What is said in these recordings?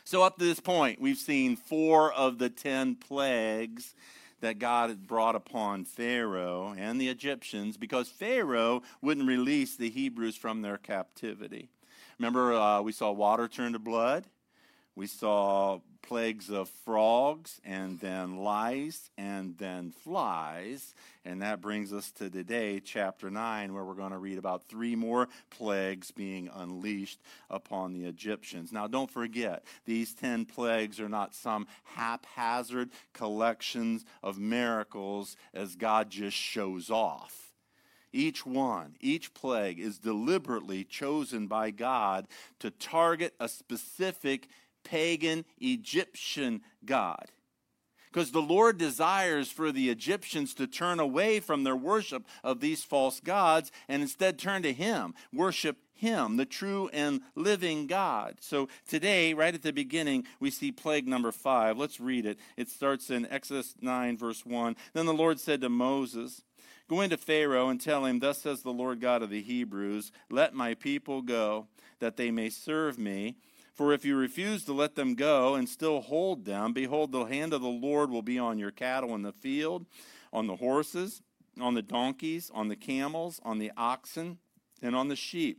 So up to this point, we've seen 4 of the 10 plagues that God had brought upon Pharaoh and the Egyptians because Pharaoh wouldn't release the Hebrews from their captivity. Remember, we saw water turn to blood. We saw plagues of frogs and then lice and then flies. And that brings us to today, chapter 9, where we're going to read about 3 more plagues being unleashed upon the Egyptians. Now, don't forget, these 10 plagues are not some haphazard collections of miracles as God just shows off. Each one, each plague is deliberately chosen by God to target a specific pagan Egyptian god. Because the Lord desires for the Egyptians to turn away from their worship of these false gods and instead turn to Him, worship Him, the true and living God. So today, right at the beginning, we see plague number 5. Let's read it. It starts in Exodus 9, verse 1. Then the Lord said to Moses, "Go into Pharaoh and tell him, thus says the Lord God of the Hebrews, let my people go, that they may serve me. For if you refuse to let them go and still hold them, behold, the hand of the Lord will be on your cattle in the field, on the horses, on the donkeys, on the camels, on the oxen, and on the sheep.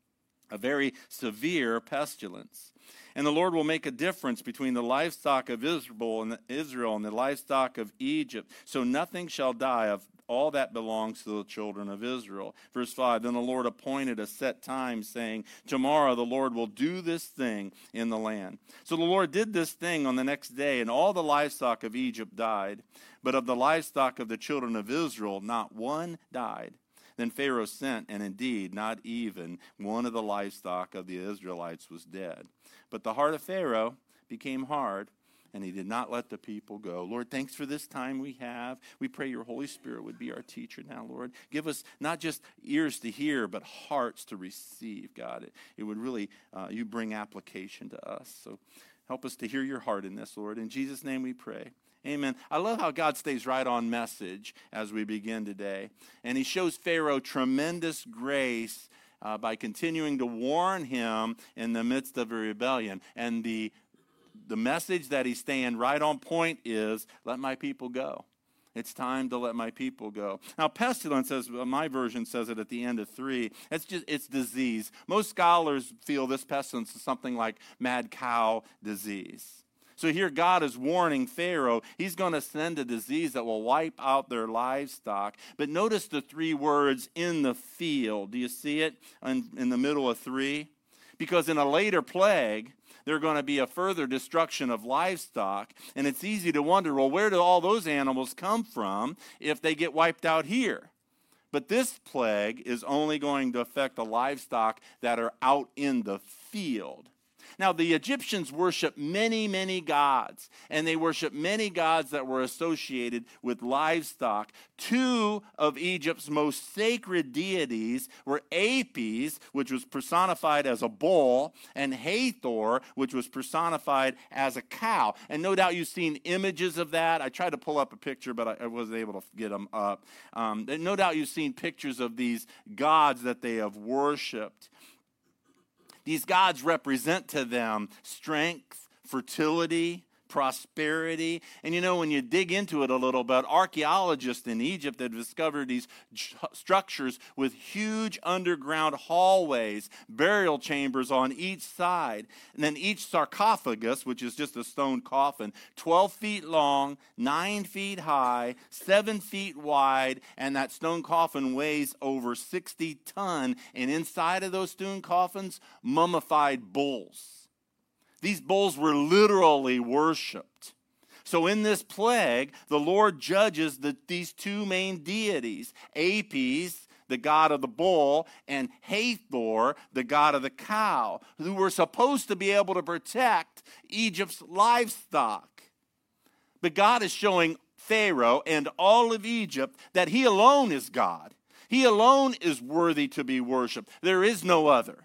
A very severe pestilence. And the Lord will make a difference between the livestock of Israel and the livestock of Egypt. So nothing shall die of all that belongs to the children of Israel." Verse 5, then the Lord appointed a set time, saying, "Tomorrow the Lord will do this thing in the land." So the Lord did this thing on the next day, and all the livestock of Egypt died. But of the livestock of the children of Israel, not one died. Then Pharaoh sent, and indeed not even one of the livestock of the Israelites was dead. But the heart of Pharaoh became hard, and he did not let the people go. Lord, thanks for this time we have. We pray your Holy Spirit would be our teacher now, Lord. Give us not just ears to hear, but hearts to receive, God. It would really, you bring application to us. So help us to hear your heart in this, Lord. In Jesus' name we pray. Amen. I love how God stays right on message as we begin today. And he shows Pharaoh tremendous grace by continuing to warn him in the midst of a rebellion. And the message that he's staying right on point is, let my people go. It's time to let my people go. Now, pestilence, as my version says it at the end of 3, it's disease. Most scholars feel this pestilence is something like mad cow disease. So here God is warning Pharaoh, he's going to send a disease that will wipe out their livestock. But notice the 3 words, in the field. Do you see it in the middle of 3? Because in a later plague, there's going to be a further destruction of livestock. And it's easy to wonder, well, where do all those animals come from if they get wiped out here? But this plague is only going to affect the livestock that are out in the field. Now, the Egyptians worshiped many, many gods, and they worshiped many gods that were associated with livestock. 2 of Egypt's most sacred deities were Apis, which was personified as a bull, and Hathor, which was personified as a cow. And no doubt you've seen images of that. I tried to pull up a picture, but I wasn't able to get them up. No doubt you've seen pictures of these gods that they have worshipped. These gods represent to them strength, fertility, prosperity. And you know, when you dig into it a little bit, archaeologists in Egypt have discovered these structures with huge underground hallways, burial chambers on each side. And then each sarcophagus, which is just a stone coffin, 12 feet long, 9 feet high, 7 feet wide, and that stone coffin weighs over 60 tons. And inside of those stone coffins, mummified bulls. These bulls were literally worshipped. So in this plague, the Lord judges these 2 main deities, Apis, the god of the bull, and Hathor, the god of the cow, who were supposed to be able to protect Egypt's livestock. But God is showing Pharaoh and all of Egypt that he alone is God. He alone is worthy to be worshiped. There is no other.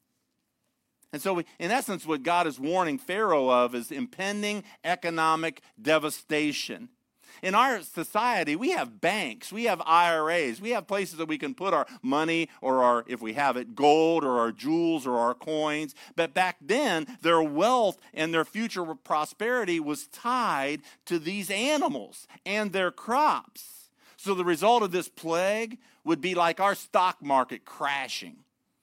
And so, in essence, what God is warning Pharaoh of is impending economic devastation. In our society, we have banks, we have IRAs, we have places that we can put our money or our, if we have it, gold or our jewels or our coins. But back then, their wealth and their future prosperity was tied to these animals and their crops. So the result of this plague would be like our stock market crashing.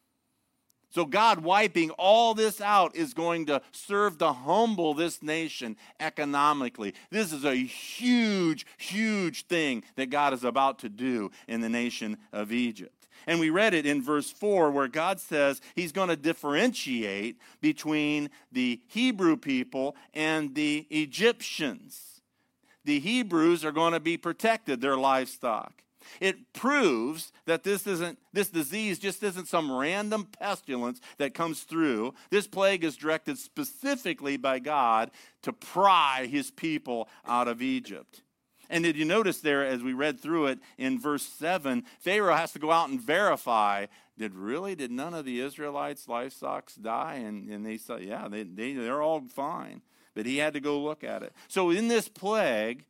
So God wiping all this out is going to serve to humble this nation economically. This is a huge, huge thing that God is about to do in the nation of Egypt. And we read it in verse 4 where God says he's going to differentiate between the Hebrew people and the Egyptians. The Hebrews are going to be protected, their livestock. It proves that this disease just isn't some random pestilence that comes through. This plague is directed specifically by God to pry his people out of Egypt. And did you notice there, as we read through it in verse 7, Pharaoh has to go out and verify, did none of the Israelites' livestock die? And they said, yeah, they're all fine. But he had to go look at it. So in this plague,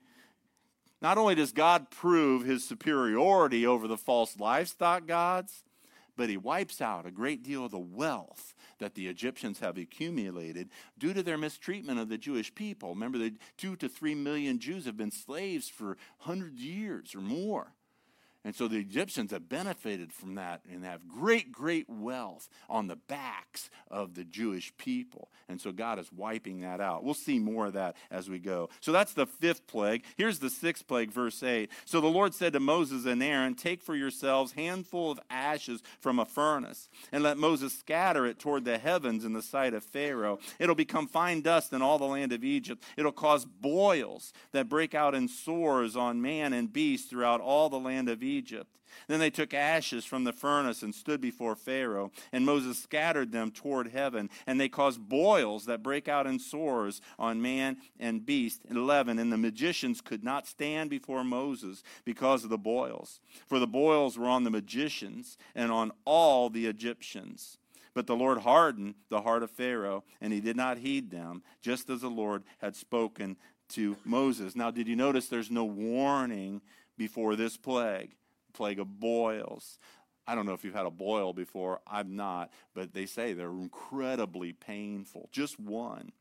not only does God prove his superiority over the false livestock gods, but he wipes out a great deal of the wealth that the Egyptians have accumulated due to their mistreatment of the Jewish people. Remember, the 2 to 3 million Jews have been slaves for 100 years or more. And so the Egyptians have benefited from that and have great, great wealth on the backs of the Jewish people. And so God is wiping that out. We'll see more of that as we go. So that's the 5th plague. Here's the 6th plague, verse 8. So the Lord said to Moses and Aaron, take for yourselves handful of ashes from a furnace, and let Moses scatter it toward the heavens in the sight of Pharaoh. It'll become fine dust in all the land of Egypt. It'll cause boils that break out in sores on man and beast throughout all the land of Egypt. Then they took ashes from the furnace and stood before Pharaoh, and Moses scattered them toward heaven, and they caused boils that break out in sores on man and beast. 11, and the magicians could not stand before Moses because of the boils, for the boils were on the magicians and on all the Egyptians. But the Lord hardened the heart of Pharaoh, and he did not heed them, just as the Lord had spoken to Moses. Now, did you notice there's no warning before this plague of boils? I don't know if you've had a boil before. I've not, but they say they're incredibly painful. Just one.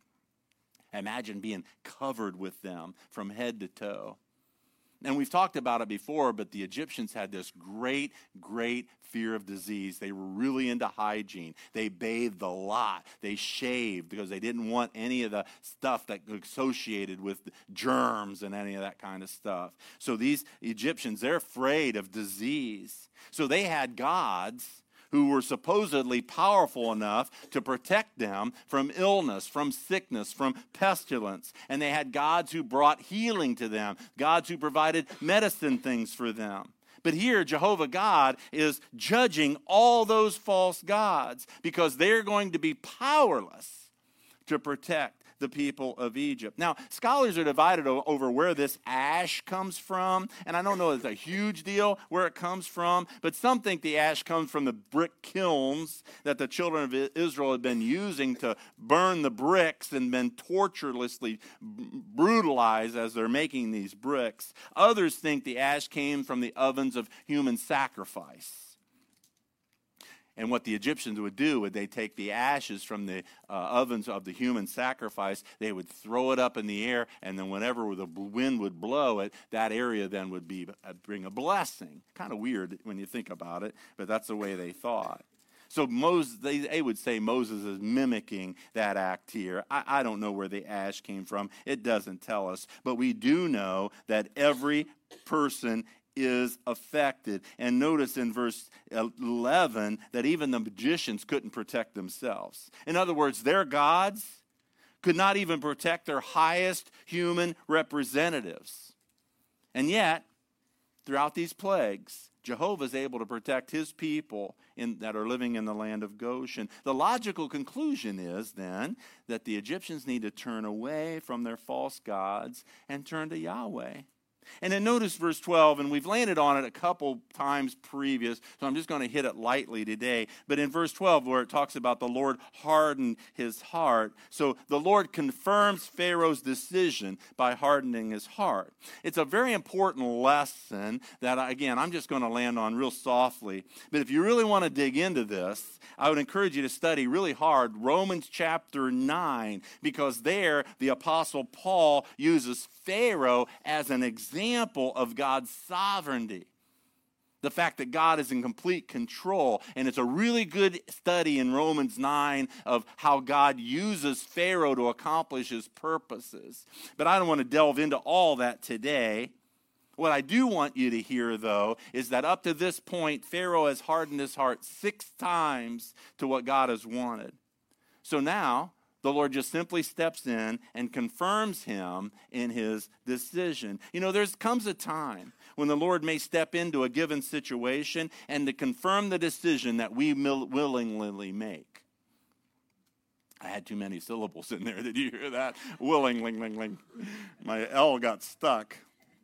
Imagine being covered with them from head to toe. And we've talked about it before, but the Egyptians had this great, great fear of disease. They were really into hygiene. They bathed a lot. They shaved because they didn't want any of the stuff that associated with germs and any of that kind of stuff. So these Egyptians, they're afraid of disease. So they had gods who were supposedly powerful enough to protect them from illness, from sickness, from pestilence. And they had gods who brought healing to them, gods who provided medicine things for them. But here, Jehovah God is judging all those false gods because they're going to be powerless to protect the people of Egypt. Now, scholars are divided over where this ash comes from, and I don't know if it's a huge deal where it comes from, but some think the ash comes from the brick kilns that the children of Israel had been using to burn the bricks and been torturelessly brutalized as they're making these bricks. Others think the ash came from the ovens of human sacrifice. And what the Egyptians would do would they take the ashes from the ovens of the human sacrifice, they would throw it up in the air, and then whenever the wind would blow it, that area then would bring a blessing. Kind of weird when you think about it, but that's the way they thought. So Moses, they would say Moses is mimicking that act here. I don't know where the ash came from. It doesn't tell us. But we do know that every person is affected. And notice in verse 11 that even the magicians couldn't protect themselves. In other words, their gods could not even protect their highest human representatives. And yet, throughout these plagues, Jehovah is able to protect his people that are living in the land of Goshen. The logical conclusion is then that the Egyptians need to turn away from their false gods and turn to Yahweh. And then notice verse 12, and we've landed on it a couple times previous, so I'm just going to hit it lightly today. But in verse 12, where it talks about the Lord hardened his heart, so the Lord confirms Pharaoh's decision by hardening his heart. It's a very important lesson that, again, I'm just going to land on real softly. But if you really want to dig into this, I would encourage you to study really hard Romans chapter 9, because there the Apostle Paul uses Pharaoh as an example of God's sovereignty. The fact that God is in complete control. And it's a really good study in Romans 9 of how God uses Pharaoh to accomplish his purposes. But I don't want to delve into all that today. What I do want you to hear, though, is that up to this point, Pharaoh has hardened his heart 6 times to what God has wanted. So now, the Lord just simply steps in and confirms him in his decision. You know, there comes a time when the Lord may step into a given situation and to confirm the decision that we willingly make. I had too many syllables in there. Did you hear that? Willingly. My L got stuck.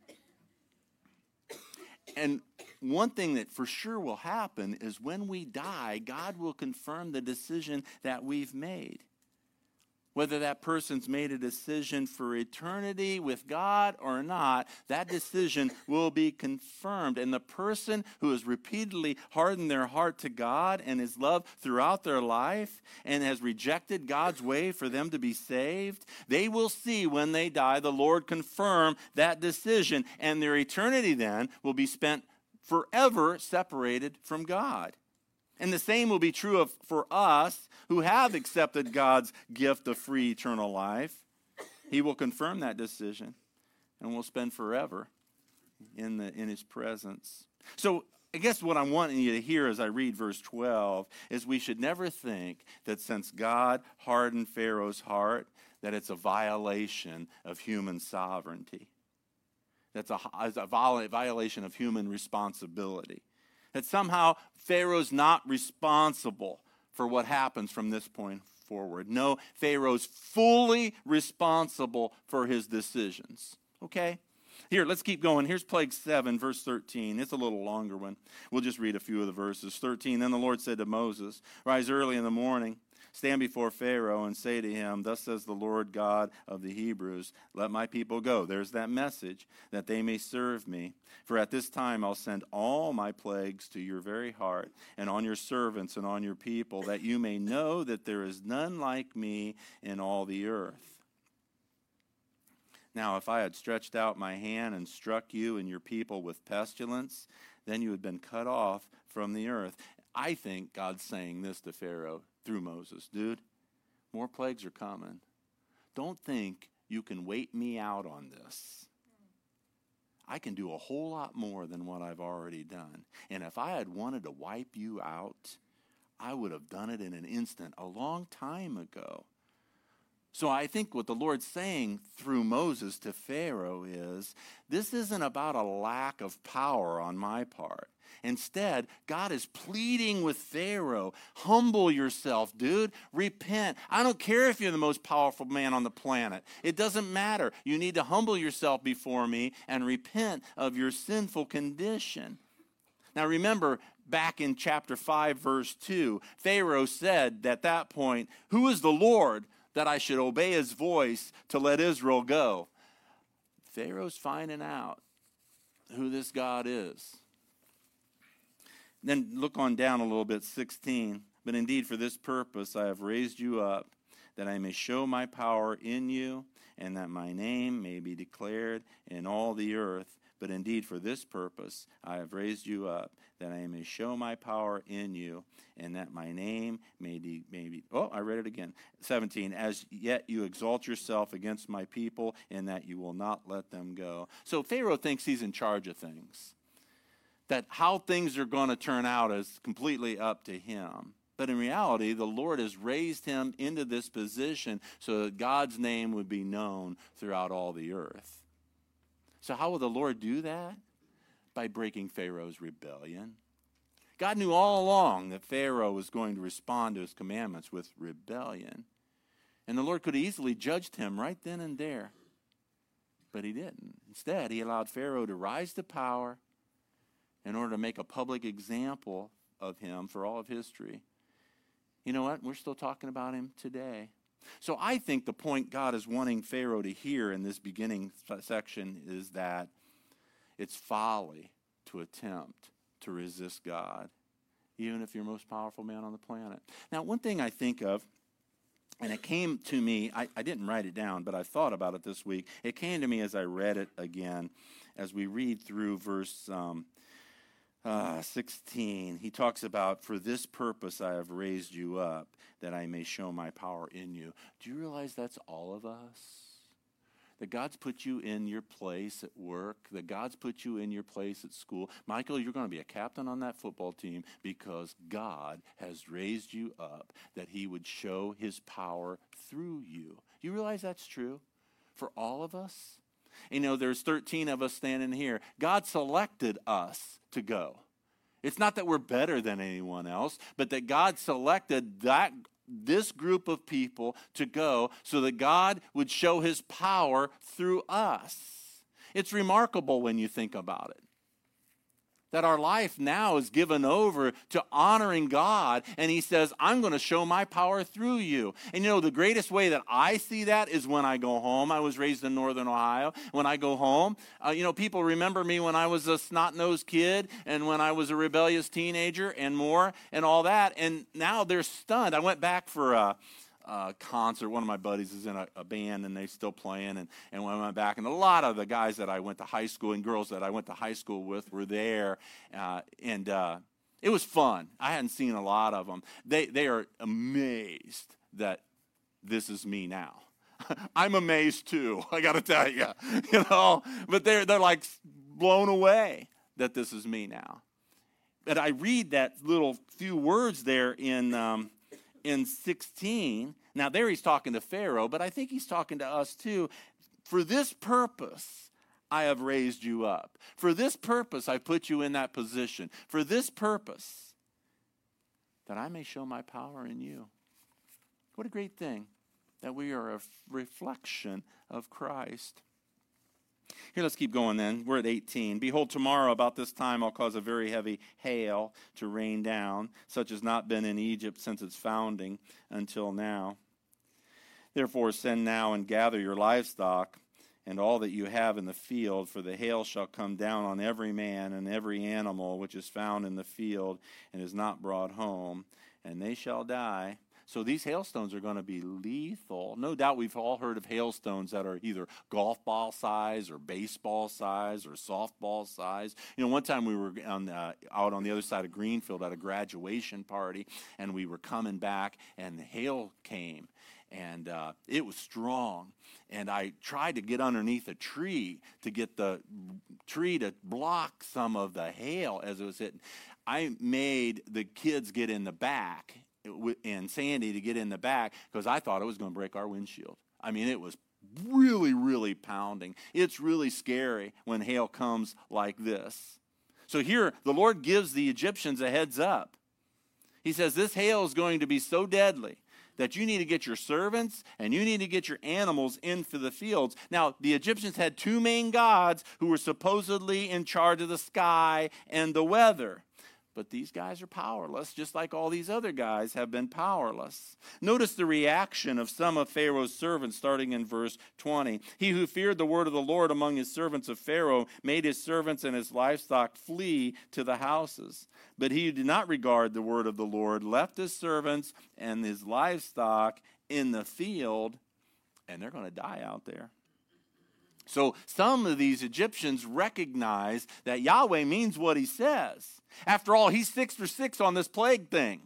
And one thing that for sure will happen is when we die, God will confirm the decision that we've made. Whether that person's made a decision for eternity with God or not, that decision will be confirmed. And the person who has repeatedly hardened their heart to God and his love throughout their life and has rejected God's way for them to be saved, they will see when they die the Lord confirm that decision. And their eternity then will be spent forever separated from God. And the same will be true for us who have accepted God's gift of free eternal life. He will confirm that decision, and we'll spend forever in his presence. So I guess what I'm wanting you to hear as I read verse 12 is we should never think that since God hardened Pharaoh's heart, that it's a violation of human sovereignty. That's a violation of human responsibility. That somehow Pharaoh's not responsible for what happens from this point forward. No, Pharaoh's fully responsible for his decisions. Okay? Here, let's keep going. Here's plague 7, verse 13. It's a little longer one. We'll just read a few of the verses. 13, then the Lord said to Moses, rise early in the morning, stand before Pharaoh and say to him, thus says the Lord God of the Hebrews, let my people go. There's that message, that they may serve me. For at this time I'll send all my plagues to your very heart and on your servants and on your people, that you may know that there is none like me in all the earth. Now, if I had stretched out my hand and struck you and your people with pestilence, then you had been cut off from the earth. I think God's saying this to Pharaoh through Moses. Dude, more plagues are coming. Don't think you can wait me out on this. I can do a whole lot more than what I've already done. And if I had wanted to wipe you out, I would have done it in an instant a long time ago. So I think what the Lord's saying through Moses to Pharaoh is, this isn't about a lack of power on my part. Instead, God is pleading with Pharaoh, humble yourself, dude. Repent. I don't care if you're the most powerful man on the planet. It doesn't matter. You need to humble yourself before me and repent of your sinful condition. Now remember, back in chapter 5, verse 2, Pharaoh said at that point, who is the Lord that I should obey his voice to let Israel go? Pharaoh's finding out who this God is. Then look on down a little bit, 16. But indeed, for this purpose I have raised you up, that I may show my power in you, and that my name may be declared in all the earth. But indeed, for this purpose I have raised you up, that I may show my power in you, and that my name may be, I read it again. 17, as yet you exalt yourself against my people, and that you will not let them go. So Pharaoh thinks he's in charge of things. That how things are going to turn out is completely up to him. But in reality, the Lord has raised him into this position so that God's name would be known throughout all the earth. So how will the Lord do that? By breaking Pharaoh's rebellion. God knew all along that Pharaoh was going to respond to his commandments with rebellion. And the Lord could have easily judged him right then and there. But he didn't. Instead, he allowed Pharaoh to rise to power in order to make a public example of him for all of history. You know what? We're still talking about him today. So I think the point God is wanting Pharaoh to hear in this beginning section is that it's folly to attempt to resist God, even if you're the most powerful man on the planet. Now, one thing I think of, and it came to me, I didn't write it down, but I thought about it this week. It came to me as I read it again, as we read through verse 16. He talks about, for this purpose I have raised you up, that I may show my power in you. Do you realize that's all of us? That God's put you in your place at work, that God's put you in your place at school. Michael, you're going to be a captain on that football team because God has raised you up that he would show his power through you. Do you realize that's true for all of us? You know, there's 13 of us standing here. God selected us to go. It's not that we're better than anyone else, but that God selected this group of people to go so that God would show his power through us. It's remarkable when you think about it, that our life now is given over to honoring God, and he says, I'm going to show my power through you. And you know, the greatest way that I see that is when I go home. I was raised in Northern Ohio. When I go home, people remember me when I was a snot-nosed kid and when I was a rebellious teenager and more and all that, and now they're stunned. I went back for a concert. One of my buddies is in a band, and they're still playing. And when I went back, and a lot of the guys that I went to high school and girls that I went to high school with were there, and it was fun. I hadn't seen a lot of them. They are amazed that this is me now. I'm amazed too. I got to tell you, But they're like blown away that this is me now. But I read that little few words there in 16, now there he's talking to Pharaoh, but I think he's talking to us too. For this purpose, I have raised you up. For this purpose, I put you in that position. For this purpose, that I may show my power in you. What a great thing that we are a reflection of Christ. Here, let's keep going then. We're at 18. Behold, tomorrow about this time I'll cause a very heavy hail to rain down, such as not been in Egypt since its founding until now. Therefore send now and gather your livestock and all that you have in the field, for the hail shall come down on every man and every animal which is found in the field and is not brought home, and they shall die. So these hailstones are going to be lethal. No doubt we've all heard of hailstones that are either golf ball size or baseball size or softball size. One time we were out on the other side of Greenfield at a graduation party, and we were coming back, and the hail came. And it was strong. And I tried to get underneath a tree to get the tree to block some of the hail as it was hitting. I made the kids get in the back, and Sandy to get in the back, because I thought it was going to break our windshield. I mean, it was really, really pounding. It's really scary when hail comes like this. So here, the Lord gives the Egyptians a heads up. He says, this hail is going to be so deadly that you need to get your servants and you need to get your animals into the fields. Now, the Egyptians had two main gods who were supposedly in charge of the sky and the weather. But these guys are powerless, just like all these other guys have been powerless. Notice the reaction of some of Pharaoh's servants, starting in verse 20. He who feared the word of the Lord among his servants of Pharaoh made his servants and his livestock flee to the houses. But he who did not regard the word of the Lord left his servants and his livestock in the field, and they're going to die out there. So some of these Egyptians recognize that Yahweh means what he says. After all, he's 6 for 6 on this plague thing.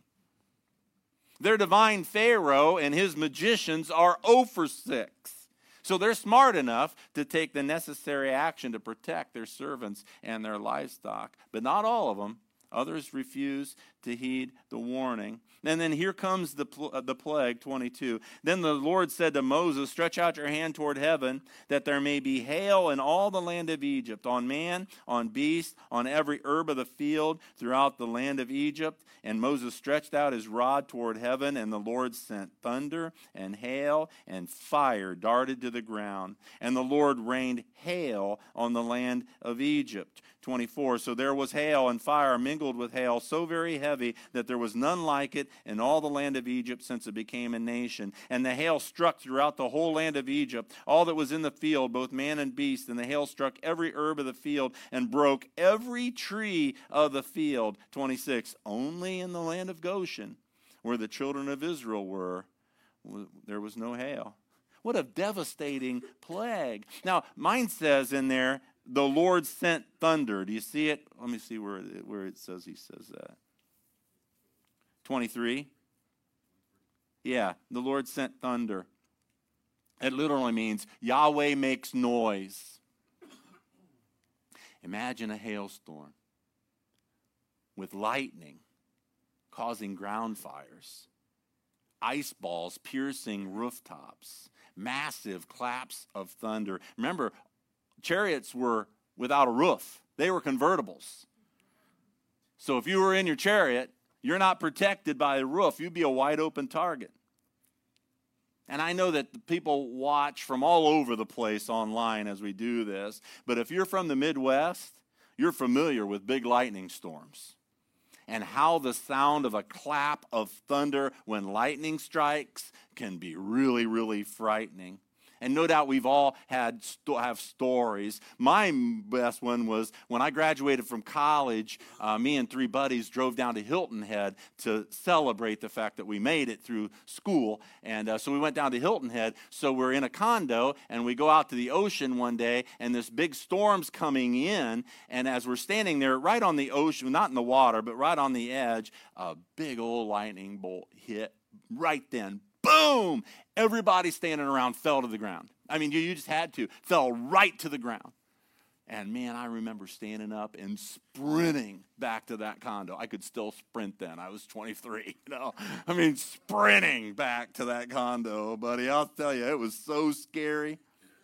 Their divine Pharaoh and his magicians are 0 for 6. So they're smart enough to take the necessary action to protect their servants and their livestock. But not all of them Others refuse to heed the warning. And then here comes the plague, 22. Then the Lord said to Moses, stretch out your hand toward heaven, that there may be hail in all the land of Egypt, on man, on beast, on every herb of the field, throughout the land of Egypt. And Moses stretched out his rod toward heaven, and the Lord sent thunder and hail, and fire darted to the ground. And the Lord rained hail on the land of Egypt. 24, so there was hail and fire mingled with hail, so very heavy that there was none like it in all the land of Egypt since it became a nation. And the hail struck throughout the whole land of Egypt, all that was in the field, both man and beast. And the hail struck every herb of the field and broke every tree of the field. 26, only in the land of Goshen, where the children of Israel were, there was no hail. What a devastating plague. Now, mine says in there, the Lord sent thunder. Do you see it? Let me see where it says he says that. 23. Yeah, the Lord sent thunder. It literally means Yahweh makes noise. Imagine a hailstorm with lightning causing ground fires, ice balls piercing rooftops, massive claps of thunder. Remember, chariots were without a roof. They were convertibles. So if you were in your chariot, you're not protected by a roof. You'd be a wide open target. And I know that people watch from all over the place online as we do this, but if you're from the Midwest, you're familiar with big lightning storms and how the sound of a clap of thunder when lightning strikes can be really, really frightening. And no doubt we've all have stories. My best one was when I graduated from college, me and three buddies drove down to Hilton Head to celebrate the fact that we made it through school. And so we went down to Hilton Head. So we're in a condo, and we go out to the ocean one day, and this big storm's coming in. And as we're standing there right on the ocean, not in the water, but right on the edge, a big old lightning bolt hit right then. Boom! Everybody standing around fell to the ground. I mean, you just had to. Fell right to the ground. And man, I remember standing up and sprinting back to that condo. I could still sprint then. I was 23, I mean, sprinting back to that condo, buddy. I'll tell you, it was so scary.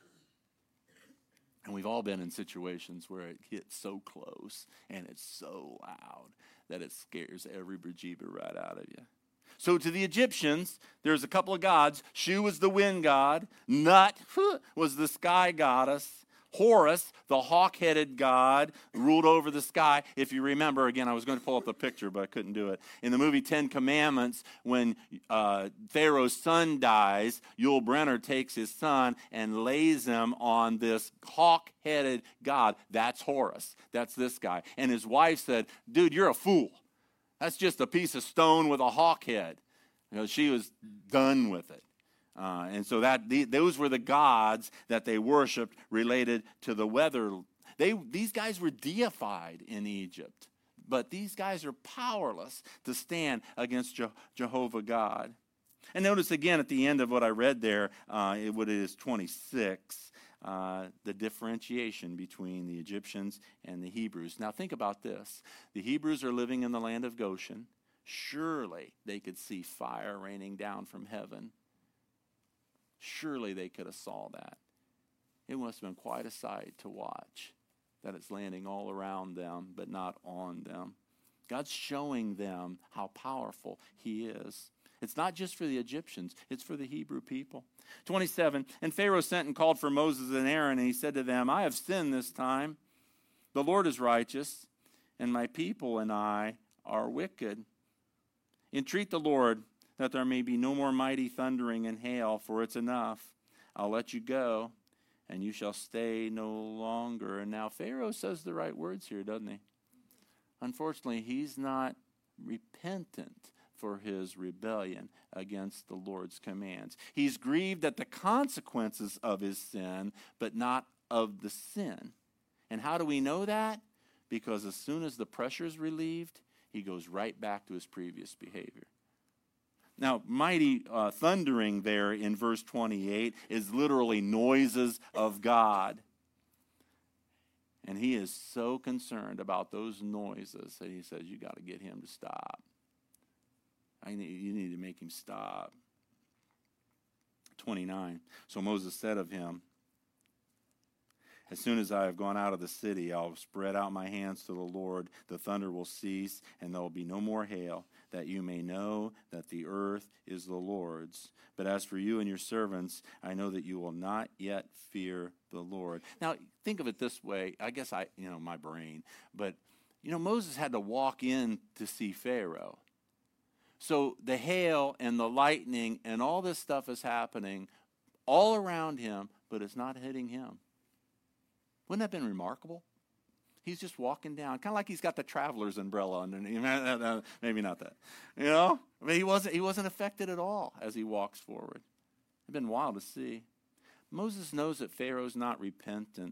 And we've all been in situations where it hits so close and it's so loud that it scares every bejeeber right out of you. So to the Egyptians, there's a couple of gods. Shu was the wind god. Nut was the sky goddess. Horus, the hawk-headed god, ruled over the sky. If you remember, again, I was going to pull up the picture, but I couldn't do it. In the movie Ten Commandments, when Pharaoh's son dies, Yul Brynner takes his son and lays him on this hawk-headed god. That's Horus. That's this guy. And his wife said, dude, you're a fool. That's just a piece of stone with a hawk head. She was done with it. And so those were the gods that they worshipped related to the weather. These guys were deified in Egypt. But these guys are powerless to stand against Jehovah God. And notice again at the end of what I read there, what it is 26, the differentiation between the Egyptians and the Hebrews. Now think about this. The Hebrews are living in the land of Goshen. Surely they could see fire raining down from heaven. Surely they could have saw that. It must have been quite a sight to watch, that it's landing all around them, but not on them. God's showing them how powerful he is. It's not just for the Egyptians, it's for the Hebrew people. 27, and Pharaoh sent and called for Moses and Aaron, and he said to them, I have sinned this time. The Lord is righteous, and my people and I are wicked. Entreat the Lord that there may be no more mighty thundering and hail, for it's enough. I'll let you go, and you shall stay no longer. And now Pharaoh says the right words here, doesn't he? Unfortunately, he's not repentant for his rebellion against the Lord's commands. He's grieved at the consequences of his sin, but not of the sin. And how do we know that? Because as soon as the pressure is relieved, he goes right back to his previous behavior. Now, mighty thundering there in verse 28 is literally noises of God. And he is so concerned about those noises that he says, you got to get him to stop. You need to make him stop. 29. So Moses said of him, as soon as I have gone out of the city, I'll spread out my hands to the Lord. The thunder will cease, and there will be no more hail, that you may know that the earth is the Lord's. But as for you and your servants, I know that you will not yet fear the Lord. Now, think of it this way. I guess my brain. But, Moses had to walk in to see Pharaoh. So the hail and the lightning and all this stuff is happening all around him, but it's not hitting him. Wouldn't that have been remarkable? He's just walking down, kind of like he's got the traveler's umbrella underneath. Maybe not that. I mean, he wasn't affected at all as he walks forward. It's been wild to see. Moses knows that Pharaoh's not repentant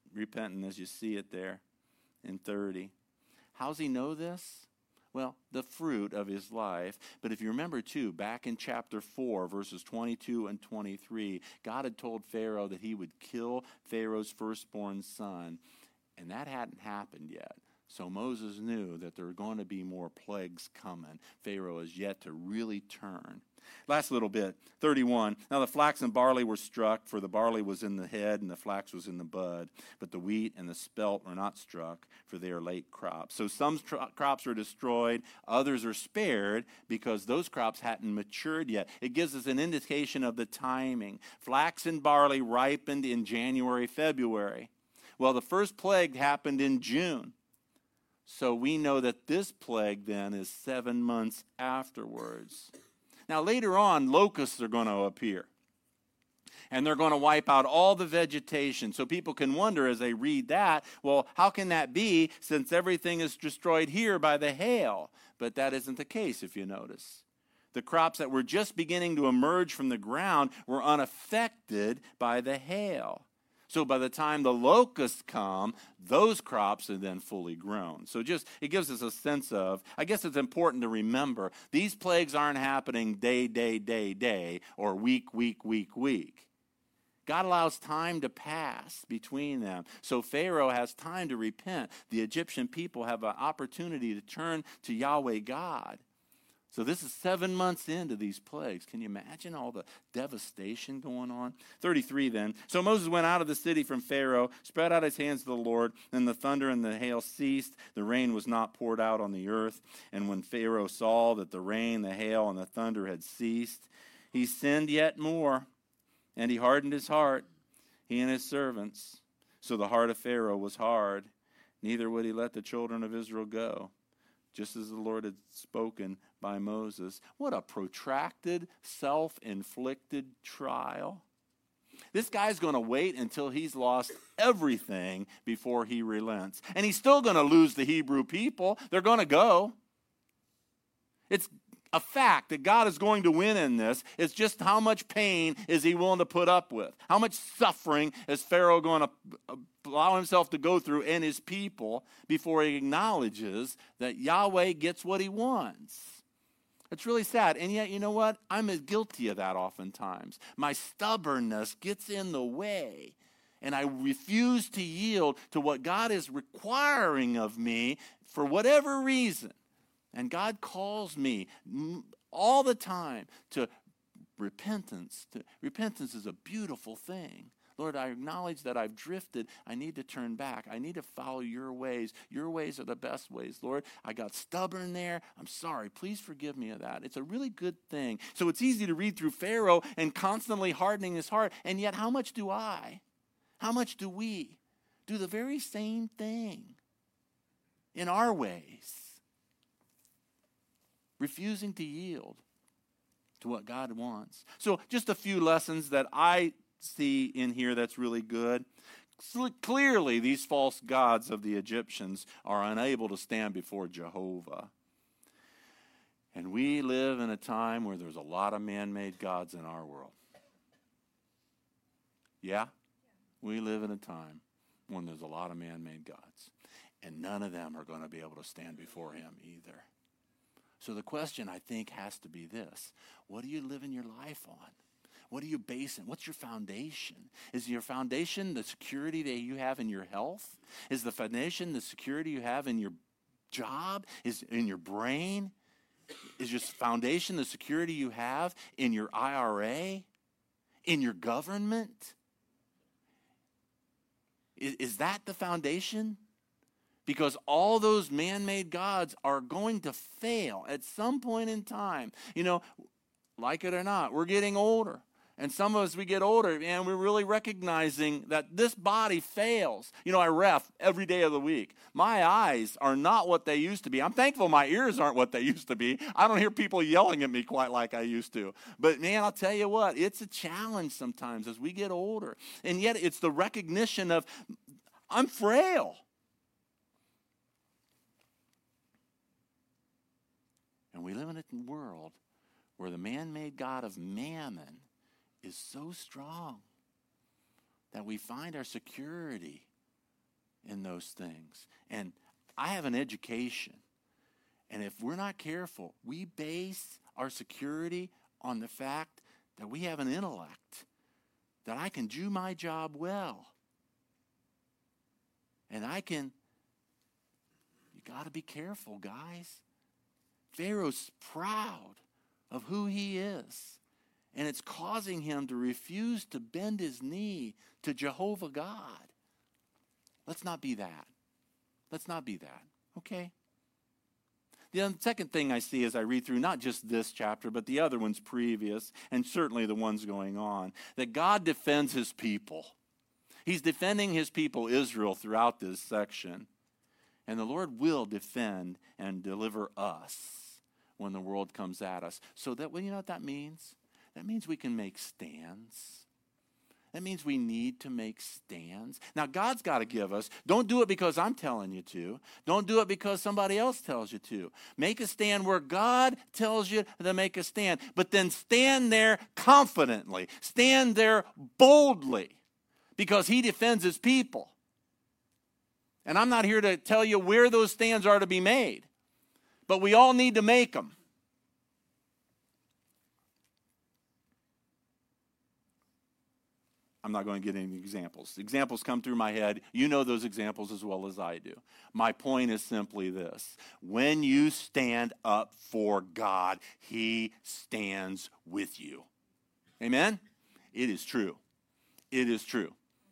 as you see it there in 30. How's he know this? Well, the fruit of his life. But if you remember, too, back in chapter 4, verses 22 and 23, God had told Pharaoh that he would kill Pharaoh's firstborn son. And that hadn't happened yet. So Moses knew that there were going to be more plagues coming. Pharaoh is yet to really turn. Last little bit, 31. Now the flax and barley were struck, for the barley was in the head and the flax was in the bud. But the wheat and the spelt were not struck, for they are late crops. So some crops are destroyed, others are spared, because those crops hadn't matured yet. It gives us an indication of the timing. Flax and barley ripened in January, February. Well, the first plague happened in June. So we know that this plague then is 7 months afterwards. Now, later on, locusts are going to appear. And they're going to wipe out all the vegetation. So people can wonder as they read that, well, how can that be since everything is destroyed here by the hail? But that isn't the case, if you notice. The crops that were just beginning to emerge from the ground were unaffected by the hail. So by the time the locusts come, those crops are then fully grown. So it gives us a sense of, I guess it's important to remember, these plagues aren't happening day, or week. God allows time to pass between them. So Pharaoh has time to repent. The Egyptian people have an opportunity to turn to Yahweh God. So this is 7 months into these plagues. Can you imagine all the devastation going on? 33 then. So Moses went out of the city from Pharaoh, spread out his hands to the Lord, and the thunder and the hail ceased. The rain was not poured out on the earth. And when Pharaoh saw that the rain, the hail, and the thunder had ceased, he sinned yet more, and he hardened his heart, he and his servants. So the heart of Pharaoh was hard, neither would he let the children of Israel go, just as the Lord had spoken by Moses. What a protracted, self-inflicted trial. This guy's going to wait until he's lost everything before he relents. And he's still going to lose the Hebrew people. They're going to go. It's a fact that God is going to win in this. It's just how much pain is he willing to put up with? How much suffering is Pharaoh going to allow himself to go through and his people before he acknowledges that Yahweh gets what he wants? It's really sad. And yet, you know what? I'm as guilty of that oftentimes. My stubbornness gets in the way, and I refuse to yield to what God is requiring of me for whatever reason. And God calls me all the time to repentance. Repentance is a beautiful thing. Lord, I acknowledge that I've drifted. I need to turn back. I need to follow your ways. Your ways are the best ways. Lord, I got stubborn there. I'm sorry. Please forgive me of that. It's a really good thing. So it's easy to read through Pharaoh and constantly hardening his heart. And yet, how much do we do the very same thing in our ways? Refusing to yield to what God wants. So just a few lessons that I see in here that's really good. Clearly, these false gods of the Egyptians are unable to stand before Jehovah. And we live in a time where there's a lot of man-made gods in our world. Yeah? We live in a time when there's a lot of man-made gods. And none of them are going to be able to stand before him either. So the question, I think, has to be this. What are you living your life on? What are you basing? What's your foundation? Is your foundation the security that you have in your health? Is the foundation the security you have in your job? Is in your brain? Is your foundation the security you have in your IRA? In your government? Is that the foundation? Because all those man-made gods are going to fail at some point in time. You know, like it or not, we're getting older. And some of us, we get older, and we're really recognizing that this body fails. You know, I ref every day of the week. My eyes are not what they used to be. I'm thankful my ears aren't what they used to be. I don't hear people yelling at me quite like I used to. But, man, I'll tell you what, it's a challenge sometimes as we get older. And yet it's the recognition of, I'm frail. And we live in a world where the man-made god of mammon is so strong that we find our security in those things. And I have an education. And if we're not careful, we base our security on the fact that we have an intellect, that I can do my job well. And you got to be careful, guys. Pharaoh's proud of who he is. And it's causing him to refuse to bend his knee to Jehovah God. Let's not be that. Let's not be that. Okay? The second thing I see as I read through not just this chapter, but the other ones previous, and certainly the ones going on, that God defends his people. He's defending his people, Israel, throughout this section. And the Lord will defend and deliver us when the world comes at us. So that, well, you know what that means? That means we can make stands. That means we need to make stands. Now, God's got to give us. Don't do it because I'm telling you to. Don't do it because somebody else tells you to. Make a stand where God tells you to make a stand. But then stand there confidently. Stand there boldly because he defends his people. And I'm not here to tell you where those stands are to be made. But we all need to make them. I'm not going to get any examples. Examples come through my head. You know those examples as well as I do. My point is simply this. When you stand up for God, he stands with you. Amen? It is true. It is true.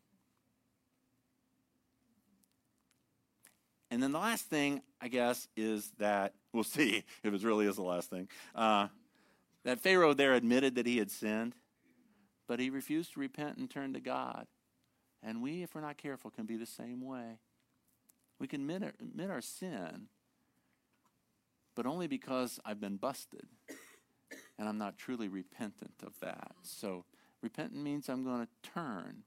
And then the last thing, I guess, is that, we'll see if it really is the last thing, that Pharaoh there admitted that he had sinned. But he refused to repent and turn to God. And we, if we're not careful, can be the same way. We can admit our sin, but only because I've been busted. And I'm not truly repentant of that. So repentant means I'm going to turn.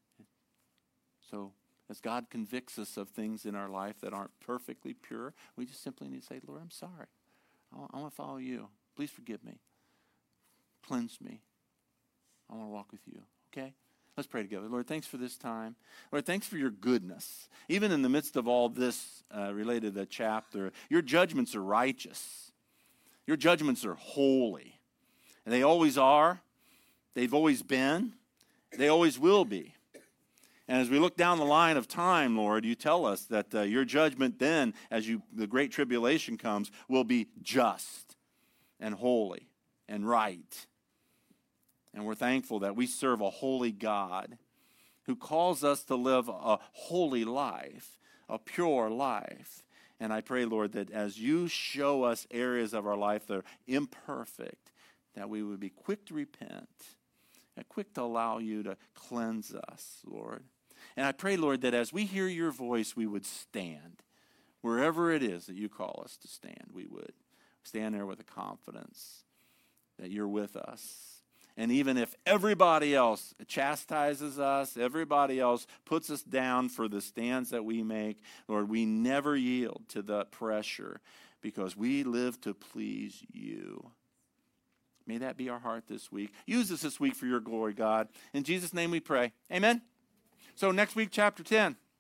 So as God convicts us of things in our life that aren't perfectly pure, we just simply need to say, Lord, I'm sorry. I want to follow you. Please forgive me. Cleanse me. I want to walk with you, okay? Let's pray together. Lord, thanks for this time. Lord, thanks for your goodness. Even in the midst of all this related to the chapter, your judgments are righteous. Your judgments are holy. And they always are. They've always been. They always will be. And as we look down the line of time, Lord, you tell us that your judgment then, as the great tribulation comes, will be just and holy and right. And we're thankful that we serve a holy God who calls us to live a holy life, a pure life. And I pray, Lord, that as you show us areas of our life that are imperfect, that we would be quick to repent and quick to allow you to cleanse us, Lord. And I pray, Lord, that as we hear your voice, we would stand. Wherever it is that you call us to stand, we would stand there with a confidence that you're with us. And even if everybody else chastises us, everybody else puts us down for the stands that we make, Lord, we never yield to that pressure because we live to please you. May that be our heart this week. Use us this week for your glory, God. In Jesus' name we pray. Amen. So next week, chapter 10.